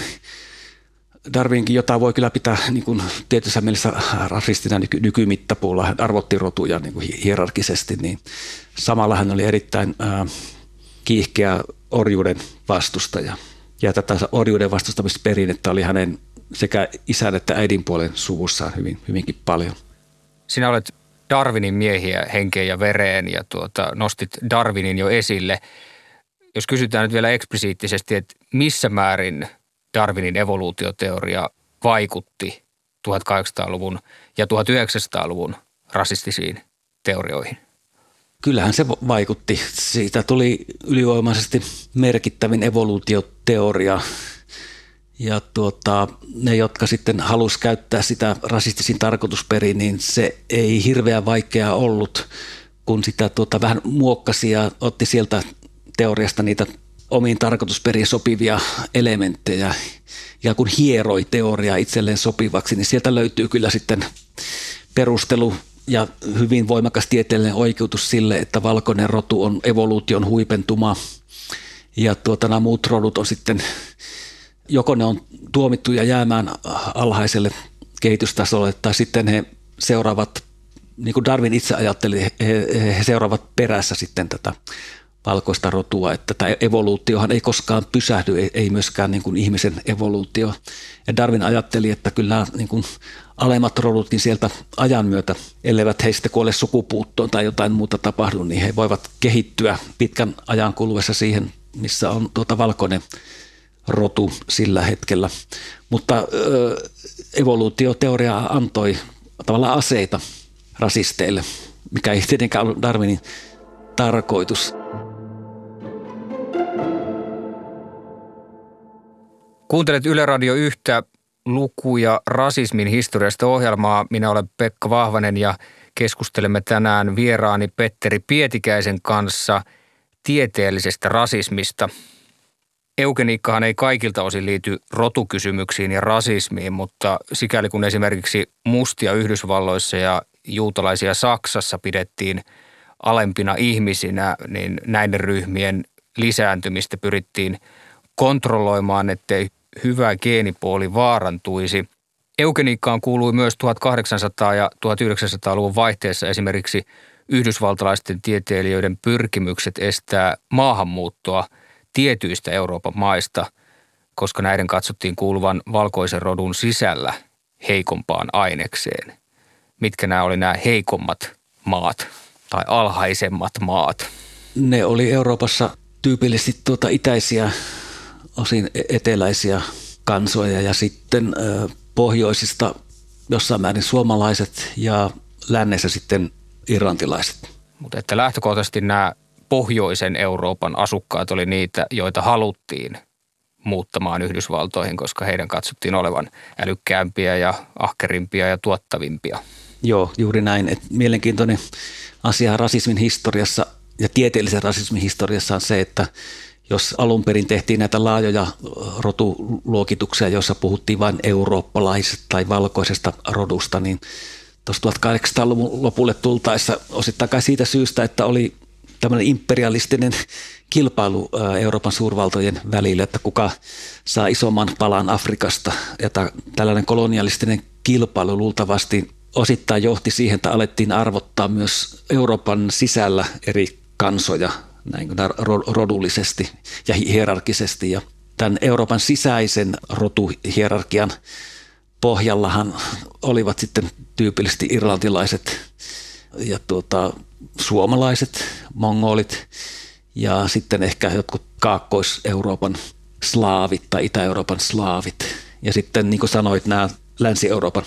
jota voi kyllä pitää niin kuin tietyssä mielessä rasistina nykymittapuulla, hän arvotti rotuja niin kuin hierarkisesti, niin samalla hän oli erittäin kiihkeä orjuuden vastustaja. Ja tätä orjuuden vastustamisperinnettä oli hänen sekä isän että äidin puolen suvussaan hyvinkin paljon. Sinä olet Darwinin miehiä henkeen ja vereen ja nostit Darwinin jo esille. Jos kysytään nyt vielä eksplisiittisesti, että missä määrin Darwinin evoluutioteoria vaikutti 1800-luvun ja 1900-luvun rasistisiin teorioihin? Kyllähän se vaikutti. Siitä tuli ylivoimaisesti merkittävin evoluutioteoria. Ja ne, jotka sitten halusi käyttää sitä rasistisin tarkoitusperiin, niin se ei hirveän vaikeaa ollut, kun sitä vähän muokkasi ja otti sieltä teoriasta niitä omiin tarkoitusperiin sopivia elementtejä ja kun hieroi teoriaa itselleen sopivaksi, niin sieltä löytyy kyllä sitten perustelu ja hyvin voimakas tieteellinen oikeutus sille, että valkoinen rotu on evoluution huipentuma ja nämä muut rodut on sitten, joko ne on tuomittuja jäämään alhaiselle kehitystasolle tai sitten he seuraavat, niin kuin Darwin itse ajatteli, he seuraavat perässä sitten tätä valkoista rotua, että tämä evoluutiohan ei koskaan pysähdy, ei myöskään niin kuin ihmisen evoluutio. Ja Darwin ajatteli, että kyllä nämä niin kuin alemmat rodut, niin sieltä ajan myötä, elleivät he sitten kuole sukupuuttoon tai jotain muuta tapahdu, niin he voivat kehittyä pitkän ajan kuluessa siihen, missä on valkoinen rotu sillä hetkellä. Mutta evoluutioteoria antoi tavallaan aseita rasisteille, mikä ei tietenkään ollut Darwinin tarkoitus. Kuuntelet Yle Radio 1 lukuja rasismin historiasta -ohjelmaa. Minä olen Pekka Vahvanen ja keskustelemme tänään vieraani Petteri Pietikäisen kanssa tieteellisestä rasismista. Eugeniikkahan ei kaikilta osin liity rotukysymyksiin ja rasismiin, mutta sikäli kun esimerkiksi mustia Yhdysvalloissa ja juutalaisia Saksassa pidettiin alempina ihmisinä, niin näiden ryhmien lisääntymistä pyrittiin kontrolloimaan, ettei hyvä geenipuoli vaarantuisi. Eugeniikkaan kuului myös 1800- ja 1900-luvun vaihteessa esimerkiksi yhdysvaltalaisten tieteilijöiden pyrkimykset estää maahanmuuttoa tietyistä Euroopan maista, koska näiden katsottiin kuuluvan valkoisen rodun sisällä heikompaan ainekseen. Mitkä nämä oli nämä heikommat maat tai alhaisemmat maat? Ne oli Euroopassa tyypillisesti itäisiä, osin eteläisiä kansoja ja sitten pohjoisista jossain määrin suomalaiset ja lännessä sitten irlantilaiset. Mutta että lähtökohtaisesti nämä pohjoisen Euroopan asukkaat oli niitä, joita haluttiin muuttamaan Yhdysvaltoihin, koska heidän katsottiin olevan älykkäämpiä ja ahkerimpia ja tuottavimpia. Joo, juuri näin. Et mielenkiintoinen asia rasismin historiassa ja tieteellisen rasismin historiassa on se, että jos alun perin tehtiin näitä laajoja rotuluokituksia, joissa puhuttiin vain eurooppalaisesta tai valkoisesta rodusta, niin tuossa 1800-luvun lopulle tultaessa osittain kai siitä syystä, että oli tämmöinen imperialistinen kilpailu Euroopan suurvaltojen välillä, että kuka saa isomman palan Afrikasta. Ja tällainen kolonialistinen kilpailu luultavasti osittain johti siihen, että alettiin arvottaa myös Euroopan sisällä eri kansoja näin rodullisesti ja hierarkisesti. Ja tämän Euroopan sisäisen rotuhierarkian pohjallahan olivat sitten tyypillisesti irlantilaiset ja suomalaiset, mongolit ja sitten ehkä jotkut Kaakkois-Euroopan slaavit tai Itä-Euroopan slaavit. Ja sitten niin kuin sanoit, nämä Länsi-Euroopan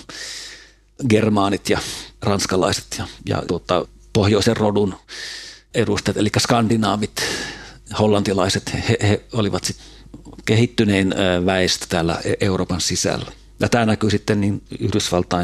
germaanit ja ranskalaiset ja pohjoisen rodun edustajat, eli skandinaavit, hollantilaiset, he olivat sitten kehittyneen väestö täällä Euroopan sisällä. Ja tämä näkyy sitten niin Yhdysvaltain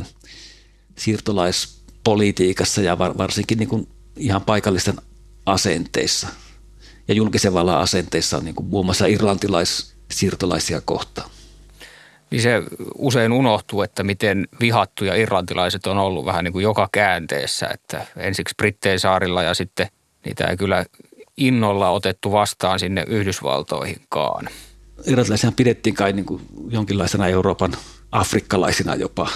siirtolaispolitiikassa ja varsinkin niin kuin ihan paikallisten asenteissa ja julkisen vallan asenteissa on niin kuin muun muassa irlantilaissiirtolaisia kohtaan. Niin se usein unohtuu, että miten vihattuja irlantilaiset on ollut vähän niin kuin joka käänteessä, että ensiksi Brittein saarilla ja sitten niitä ei kyllä innolla otettu vastaan sinne Yhdysvaltoihinkaan. Irlantilaisia pidettiin kai niin kuin jonkinlaisena Euroopan afrikkalaisina jopa.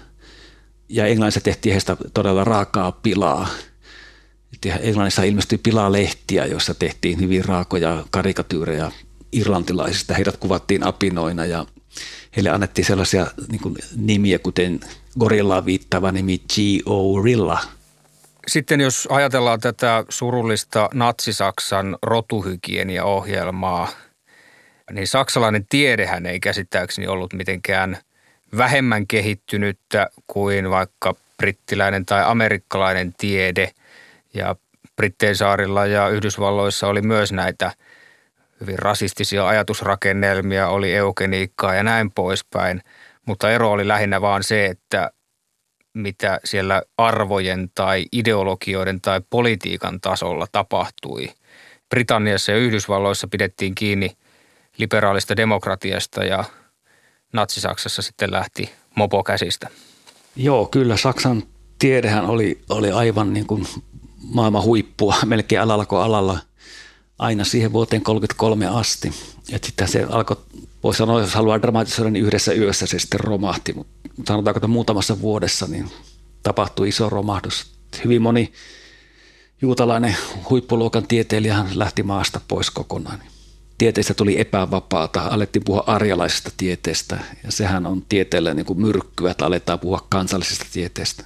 Ja Englannissa tehtiin heistä todella raakaa pilaa. Englannissa ilmestyi pilalehtiä, joissa tehtiin hyvin raakoja karikatyyrejä irlantilaisista. Heidät kuvattiin apinoina ja heille annettiin sellaisia niin kuin nimiä, kuten gorillaan viittaava nimi G.O. Rilla. Sitten jos ajatellaan tätä surullista Natsi-Saksan rotuhygieniaohjelmaa, niin saksalainen tiedehän ei käsittääkseni ollut mitenkään vähemmän kehittynyttä kuin vaikka brittiläinen tai amerikkalainen tiede. Ja Brittein saarilla ja Yhdysvalloissa oli myös näitä hyvin rasistisia ajatusrakennelmia, oli eugeniikkaa ja näin poispäin. Mutta ero oli lähinnä vaan se, että mitä siellä arvojen tai ideologioiden tai politiikan tasolla tapahtui. Britanniassa ja Yhdysvalloissa pidettiin kiinni liberaalista demokratiasta ja Natsi-Saksassa sitten lähti mopo käsistä. Joo, kyllä Saksan tiedehän oli aivan niin kuin maailman huippua, melkein alalla kuin alalla, aina siihen vuoteen 1933 asti. Että sitten se alkoi, voisi sanoa, jos haluaa dramatisoida, niin yhdessä yössä se sitten romahti. Mutta sanotaanko, että muutamassa vuodessa niin tapahtui iso romahdus. Hyvin moni juutalainen huippuluokan tieteilijä lähti maasta pois kokonaan. Tieteestä tuli epävapaata, alettiin puhua arjalaisesta tieteestä ja sehän on tieteelle niin kuin myrkkyä, että aletaan puhua kansallisesta tieteestä.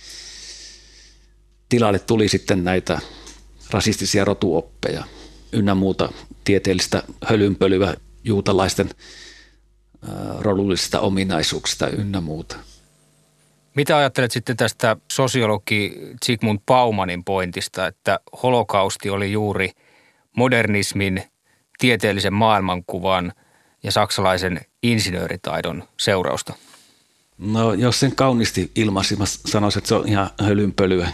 Tilalle tuli sitten näitä rasistisia rotuoppeja ynnä muuta tieteellistä hölynpölyä juutalaisten rodullisista ominaisuuksista ynnä muuta. Mitä ajattelet sitten tästä sosiologi Zygmunt Baumanin pointista, että holokausti oli juuri modernismin, tieteellisen maailmankuvan ja saksalaisen insinööritaidon seurausta? No jos sen kauniisti ilmaisi, mä sanoisin, että se on ihan hölynpölyä.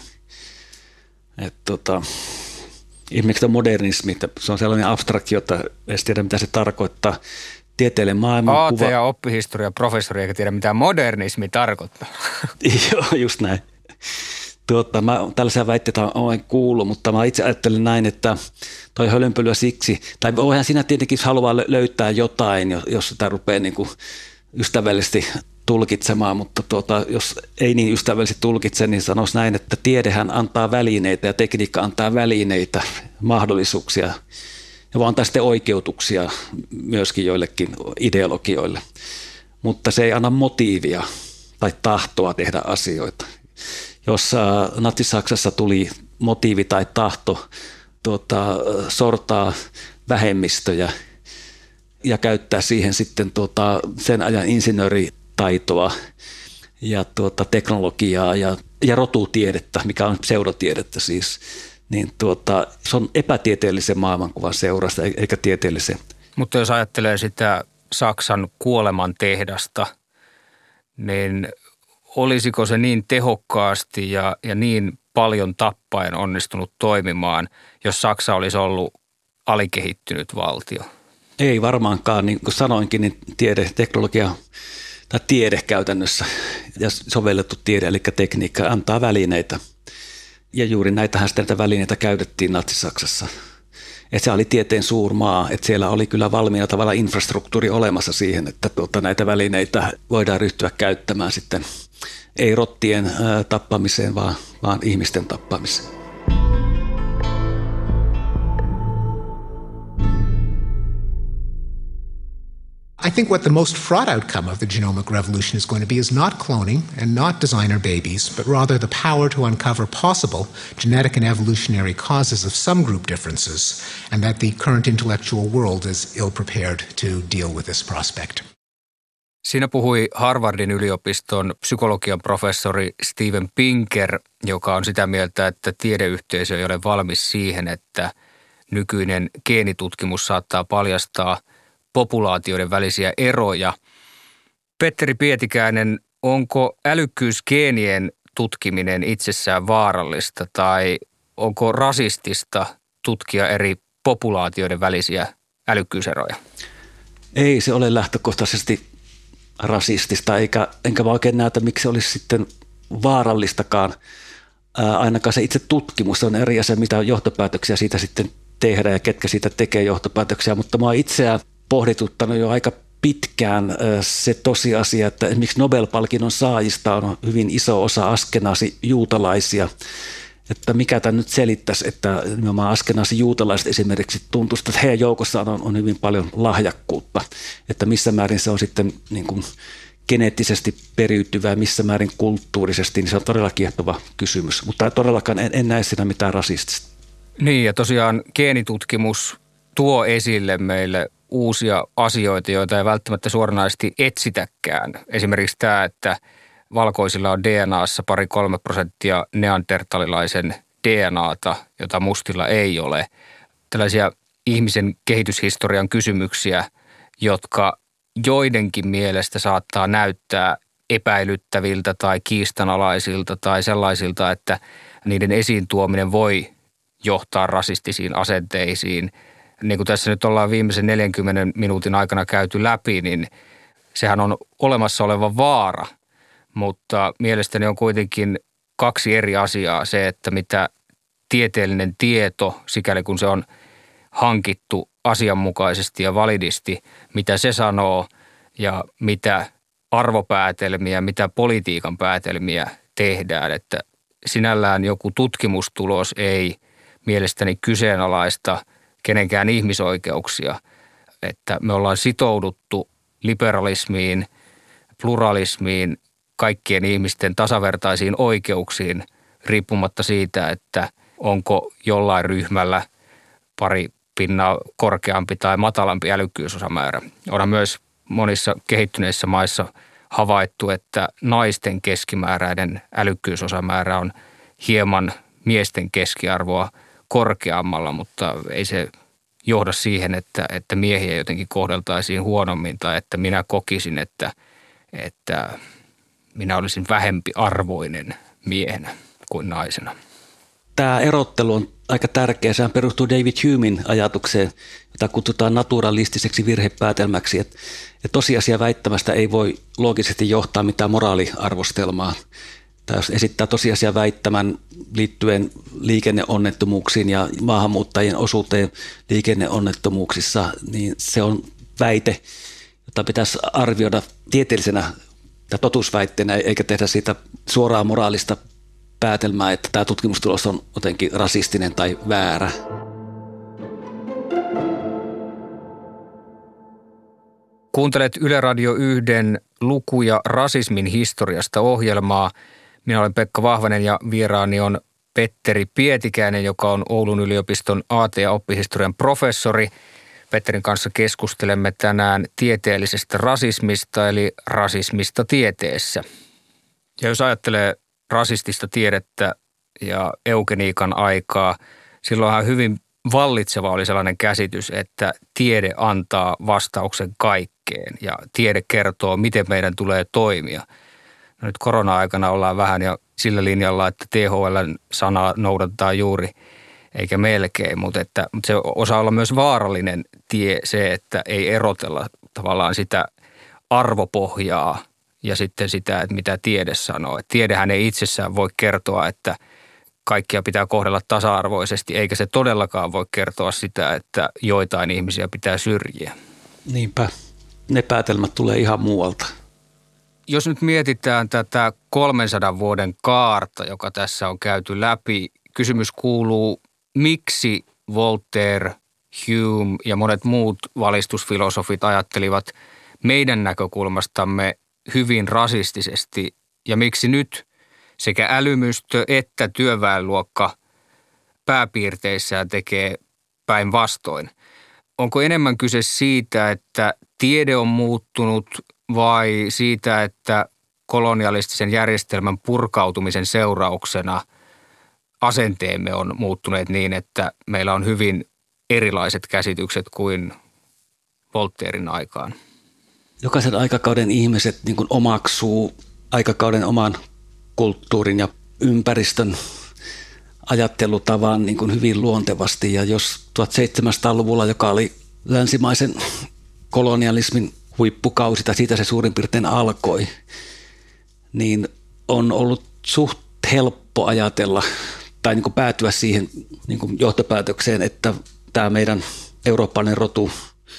Esimerkiksi modernismi, se on sellainen abstraktio, että en tiedä mitä se tarkoittaa. Tieteellinen maailmankuva. Ja oppihistoria professori eikä tiedä mitä modernismi tarkoittaa. Joo, just näin. Mä tällaisia väitteitä olen kuullut, mutta mä itse ajattelen näin, että toi hölynpölyä siksi, tai voihan siinä tietenkin haluaa löytää jotain, jos sitä rupeaa niin kuin ystävällisesti tulkitsemaan, mutta jos ei niin ystävällisesti tulkitse, niin sanoisi näin, että tiedehän antaa välineitä ja tekniikka antaa välineitä, mahdollisuuksia ja voi antaa sitten oikeutuksia myöskin joillekin ideologioille, mutta se ei anna motiivia tai tahtoa tehdä asioita. Jos Natsi-Saksassa tuli motiivi tai tahto sortaa vähemmistöjä ja käyttää siihen sitten sen ajan insinööritaitoa ja teknologiaa ja rotutiedettä, mikä on pseudotiedettä siis, niin se on epätieteellisen maailmankuvan seurasta eikä tieteellisen. Mutta jos ajattelee sitä Saksan kuolemantehdasta, niin olisiko se niin tehokkaasti ja niin paljon tappaen onnistunut toimimaan, jos Saksa olisi ollut alikehittynyt valtio? Ei varmaankaan, niin kuin sanoinkin, niin teknologia tai tiede käytännössä ja sovellettu tiede, eli tekniikka antaa välineitä. Ja juuri näitä välineitä käytettiin Natsi-Saksassa. Että se oli tieteen suurmaa, että siellä oli kyllä valmiina tavalla infrastruktuuri olemassa siihen, että näitä välineitä voidaan ryhtyä käyttämään sitten ei rottien tappamiseen, vaan ihmisten tappamiseen. I think what the most fraught outcome of the genomic revolution is going to be is not cloning and not designer babies, but rather the power to uncover possible genetic and evolutionary causes of some group differences, and that the current intellectual world is ill-prepared to deal with this prospect. Siinä puhui Harvardin yliopiston psykologian professori Steven Pinker, joka on sitä mieltä, että tiedeyhteisö ei ole valmis siihen, että nykyinen geenitutkimus saattaa paljastaa populaatioiden välisiä eroja. Petteri Pietikäinen, onko älykkyysgeenien tutkiminen itsessään vaarallista tai onko rasistista tutkia eri populaatioiden välisiä älykkyyseroja? Ei se ole lähtökohtaisesti rasistista, enkä mä oikein näytä, miksi se olisi sitten vaarallistakaan. Ainakaan se itse tutkimus on eri asia, mitä johtopäätöksiä siitä sitten tehdään ja ketkä siitä tekee johtopäätöksiä, mutta mä oon itseään pohdituttanut jo aika pitkään se tosiasia, että esimerkiksi Nobel-palkinnon saajista on hyvin iso osa askenaasi juutalaisia, että mikä tämä nyt selittäisi, että nimenomaan askenaasi juutalaiset esimerkiksi tuntuisi, että heidän joukossaan on hyvin paljon lahjakkuutta, että missä määrin se on sitten niin kuin geneettisesti periytyvää, missä määrin kulttuurisesti, niin se on todella kiehtova kysymys, mutta todellakaan en näe siinä mitään rasistista. Niin ja tosiaan geenitutkimus tuo esille meille uusia asioita, joita ei välttämättä suoranaisesti etsitäkään. Esimerkiksi tämä, että valkoisilla on DNAssa 2-3% neandertalilaisen DNAta, jota mustilla ei ole. Tällaisia ihmisen kehityshistorian kysymyksiä, jotka joidenkin mielestä saattaa näyttää epäilyttäviltä tai kiistanalaisilta tai sellaisilta, että niiden esiin tuominen voi johtaa rasistisiin asenteisiin. Niin kuin tässä nyt ollaan viimeisen 40 minuutin aikana käyty läpi, niin sehän on olemassa oleva vaara, mutta mielestäni on kuitenkin kaksi eri asiaa. Se, että mitä tieteellinen tieto, sikäli kun se on hankittu asianmukaisesti ja validisti, mitä se sanoo ja mitä arvopäätelmiä, mitä politiikan päätelmiä tehdään. Että sinällään joku tutkimustulos ei mielestäni kyseenalaista kenenkään ihmisoikeuksia, että me ollaan sitouduttu liberalismiin, pluralismiin, kaikkien ihmisten tasavertaisiin oikeuksiin riippumatta siitä, että onko jollain ryhmällä pari pinnaa korkeampi tai matalampi älykkyysosamäärä. Onhan myös monissa kehittyneissä maissa havaittu, että naisten keskimääräinen älykkyysosamäärä on hieman miesten keskiarvoa korkeammalla, mutta ei se johda siihen, että miehiä jotenkin kohdeltaisiin huonommin tai että minä kokisin, että minä olisin vähempi arvoinen miehenä kuin naisena. Tämä erottelu on aika tärkeä. Sehän perustuu David Humein ajatukseen, jota kutsutaan naturalistiseksi virhepäätelmäksi, että tosiasia väittämästä ei voi loogisesti johtaa mitään moraaliarvostelmaa. Tai jos esittää tosiasia väittämän liittyen liikenneonnettomuuksiin ja maahanmuuttajien osuuteen liikenneonnettomuuksissa, niin se on väite, jota pitäisi arvioida tieteellisenä tai totuusväitteenä, eikä tehdä siitä suoraan moraalista päätelmää, että tämä tutkimustulos on jotenkin rasistinen tai väärä. Kuuntelet Yle Radio 1 lukuja rasismin historiasta -ohjelmaa. Minä olen Pekka Vahvanen ja vieraani on Petteri Pietikäinen, joka on Oulun yliopiston AT- ja oppihistorian professori. Petterin kanssa keskustelemme tänään tieteellisestä rasismista eli rasismista tieteessä. Ja jos ajattelee rasistista tiedettä ja eugeniikan aikaa, silloinhan hyvin vallitseva oli sellainen käsitys, että tiede antaa vastauksen kaikkeen ja tiede kertoo, miten meidän tulee toimia. No nyt korona-aikana ollaan vähän jo sillä linjalla, että THL:n sanaa noudatetaan juuri eikä melkein, mutta se osaa olla myös vaarallinen tie se, että ei erotella tavallaan sitä arvopohjaa ja sitten sitä, että mitä tiede sanoo. Et tiedehän ei itsessään voi kertoa, että kaikkia pitää kohdella tasa-arvoisesti, eikä se todellakaan voi kertoa sitä, että joitain ihmisiä pitää syrjiä. Niinpä. Ne päätelmät tulee ihan muualta. Jos nyt mietitään tätä 300 vuoden kaarta, joka tässä on käyty läpi, kysymys kuuluu, miksi Voltaire, Hume ja monet muut valistusfilosofit ajattelivat meidän näkökulmastamme hyvin rasistisesti ja miksi nyt sekä älymystö että työväenluokka pääpiirteissään tekee päinvastoin. Onko enemmän kyse siitä, että tiede on muuttunut vai siitä, että kolonialistisen järjestelmän purkautumisen seurauksena asenteemme on muuttuneet niin, että meillä on hyvin erilaiset käsitykset kuin Voltairen aikaan? Jokaisen aikakauden ihmiset niin kuin omaksuu aikakauden oman kulttuurin ja ympäristön ajattelutavan niin kuin hyvin luontevasti. Ja jos 1700-luvulla, joka oli länsimaisen kolonialismin huippukausi, tai siitä se suurin piirtein alkoi, niin on ollut suht helppo ajatella tai niin kuin päätyä siihen niin kuin johtopäätökseen, että tämä meidän eurooppalainen rotu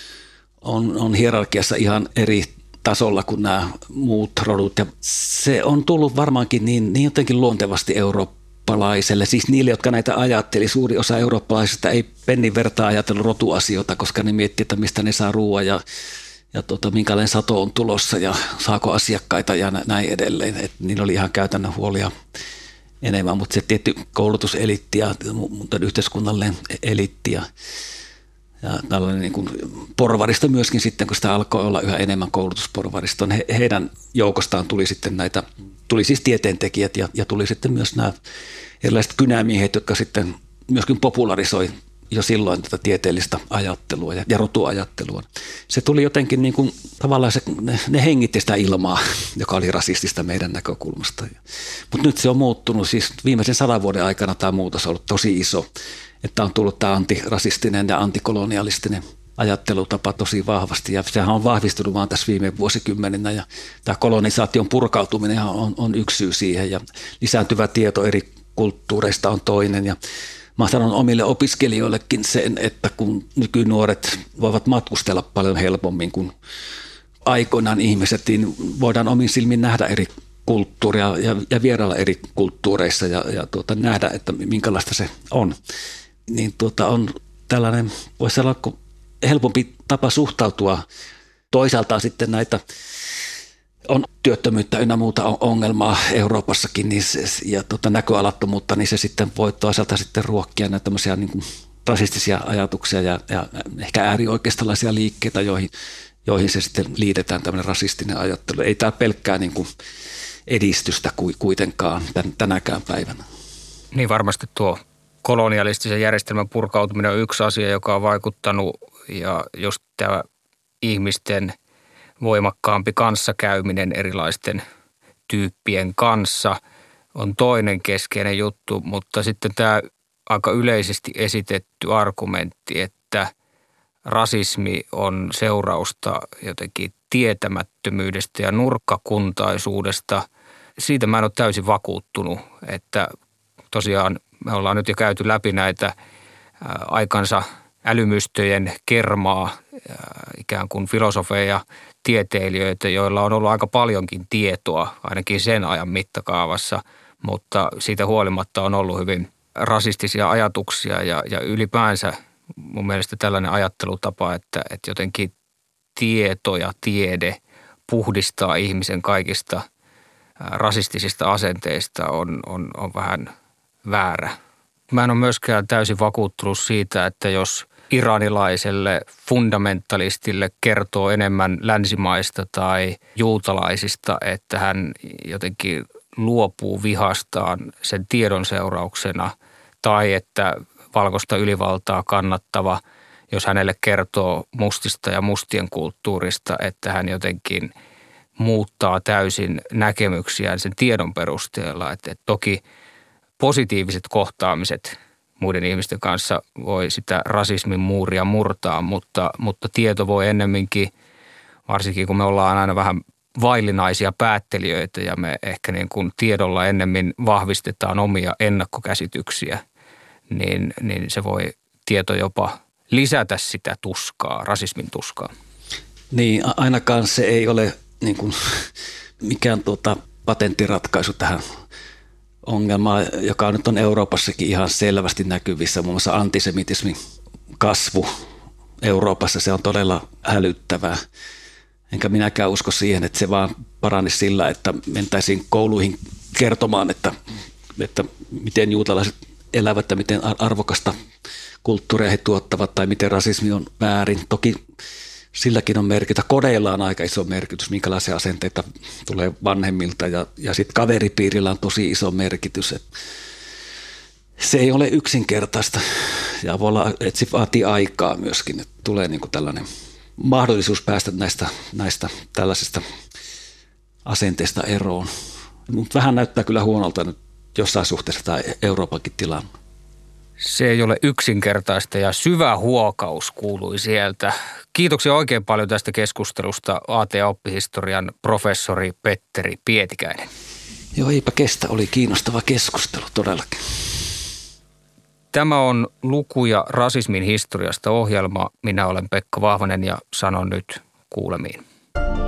on hierarkiassa ihan eri tasolla kuin nämä muut rodut. Ja se on tullut varmaankin niin jotenkin luontevasti eurooppalaiselle, siis niille, jotka näitä ajatteli. Suuri osa eurooppalaisista ei pennin vertaa ajatellut rotuasioita, koska ne miettii, että mistä ne saa ruoan ja minkälainen sato on tulossa ja saako asiakkaita ja näin edelleen. Et niillä oli ihan käytännön huolia enemmän, mutta se tietty koulutuseliitti ja yhteiskunnallinen eliitti ja tällainen niin kuin porvaristo myöskin sitten, kun sitä alkoi olla yhä enemmän koulutusporvaristo, heidän joukostaan tuli siis tieteentekijät ja tuli sitten myös nämä erilaiset kynämiehet, jotka sitten myöskin popularisoi jo silloin tätä tieteellistä ajattelua ja rotuajattelua. Se tuli jotenkin niin kuin, tavallaan ne hengitti sitä ilmaa, joka oli rasistista meidän näkökulmasta. Mutta nyt se on muuttunut, siis viimeisen 100 vuoden aikana tämä muutos on ollut tosi iso, että on tullut tämä antirasistinen ja antikolonialistinen ajattelutapa tosi vahvasti ja sehän on vahvistunut vaan tässä viime vuosikymmeninä ja tämä kolonisaation purkautuminen on yksi syy siihen ja lisääntyvä tieto eri kulttuureista on toinen ja mä sanon omille opiskelijoillekin sen, että kun nykynuoret voivat matkustella paljon helpommin kuin aikoinaan ihmiset, niin voidaan omin silmin nähdä eri kulttuuria ja vierailla eri kulttuureissa ja nähdä, että minkälaista se on. on tällainen, voisi sanoa, helpompi tapa suhtautua. Toisaalta sitten näitä on työttömyyttä ynnä muuta ongelmaa Euroopassakin ja näköalattomuutta, niin se sitten voi toisaalta sitten ruokkia näitä tämmöisiä niin kuin rasistisia ajatuksia ja ehkä äärioikeistolaisia liikkeitä, joihin se sitten liitetään tämmöinen rasistinen ajattelu. Ei tämä pelkkää niin kuin edistystä kuitenkaan tänäkään päivänä. Niin varmasti tuo kolonialistisen järjestelmän purkautuminen on yksi asia, joka on vaikuttanut, ja just tämä ihmisten voimakkaampi kanssakäyminen erilaisten tyyppien kanssa on toinen keskeinen juttu, mutta sitten tämä aika yleisesti esitetty argumentti, että rasismi on seurausta jotenkin tietämättömyydestä ja nurkkakuntaisuudesta. Siitä mä en ole täysin vakuuttunut, että tosiaan me ollaan nyt jo käyty läpi näitä aikansa älymystöjen kermaa, ikään kuin filosofeja ja tieteilijöitä, joilla on ollut aika paljonkin tietoa, ainakin sen ajan mittakaavassa, mutta siitä huolimatta on ollut hyvin rasistisia ajatuksia ja ylipäänsä mun mielestä tällainen ajattelutapa, että jotenkin tieto ja tiede puhdistaa ihmisen kaikista rasistisista asenteista on vähän väärä. Mä en ole myöskään täysin vakuuttunut siitä, että jos iranilaiselle fundamentalistille kertoo enemmän länsimaista tai juutalaisista, että hän jotenkin luopuu vihastaan sen tiedon seurauksena, tai että valkoista ylivaltaa kannattava, jos hänelle kertoo mustista ja mustien kulttuurista, että hän jotenkin muuttaa täysin näkemyksiään sen tiedon perusteella. Että toki positiiviset kohtaamiset muiden ihmisten kanssa voi sitä rasismin muuria murtaa, mutta tieto voi ennemminkin, varsinkin kun me ollaan aina vähän vaillinaisia päättelijöitä ja me ehkä niin kuin tiedolla ennemmin vahvistetaan omia ennakkokäsityksiä, niin se voi tieto jopa lisätä sitä tuskaa, rasismin tuskaa. Niin, ainakaan se ei ole niin kuin mikään patenttiratkaisu tähän ongelmaan, joka nyt on Euroopassakin ihan selvästi näkyvissä. Muun muassa antisemitismin kasvu Euroopassa, se on todella hälyttävää. Enkä minäkään usko siihen, että se vaan paranisi sillä, että mentäisiin kouluihin kertomaan, että miten juutalaiset elävät ja miten arvokasta kulttuuria he tuottavat tai miten rasismi on väärin. Toki silläkin on merkitys. Kodeilla on aika iso merkitys, minkälaisia asenteita tulee vanhemmilta ja sitten kaveripiirillä on tosi iso merkitys. Se ei ole yksinkertaista ja voi olla, että se vaatii aikaa myöskin, että tulee niinku tällainen mahdollisuus päästä näistä tällaisista asenteista eroon. Mutta vähän näyttää kyllä huonolta nyt jossain suhteessa tämä Euroopankin tilanne. Se ei ole yksinkertaista ja syvä huokaus kuului sieltä. Kiitoksia oikein paljon tästä keskustelusta AT-oppihistorian professori Petteri Pietikäinen. Joo, eipä kestä. Oli kiinnostava keskustelu todellakin. Tämä on Lukuja rasismin historiasta -ohjelma. Minä olen Pekka Vahvanen ja sanon nyt kuulemiin.